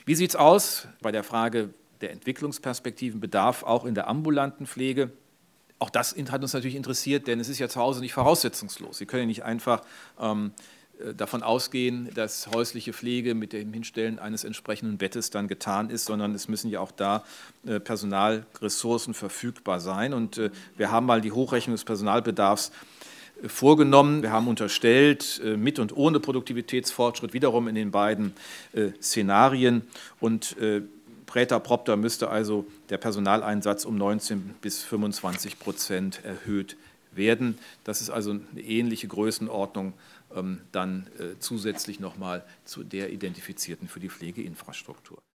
Wie sieht es aus bei der Frage der Entwicklungsperspektiven, Bedarf auch in der ambulanten Pflege? Auch das hat uns natürlich interessiert, denn es ist ja zu Hause nicht voraussetzungslos. Sie können ja nicht einfach davon ausgehen, dass häusliche Pflege mit dem Hinstellen eines entsprechenden Bettes dann getan ist, sondern es müssen ja auch da Personalressourcen verfügbar sein. Und wir haben mal die Hochrechnung des Personalbedarfs vorgenommen. Wir haben unterstellt, mit und ohne Produktivitätsfortschritt, wiederum in den beiden Szenarien. Und Präter propter müsste also der Personaleinsatz um 19 bis 25% erhöht werden. Das ist also eine ähnliche Größenordnung dann zusätzlich nochmal zu der identifizierten für die Pflegeinfrastruktur.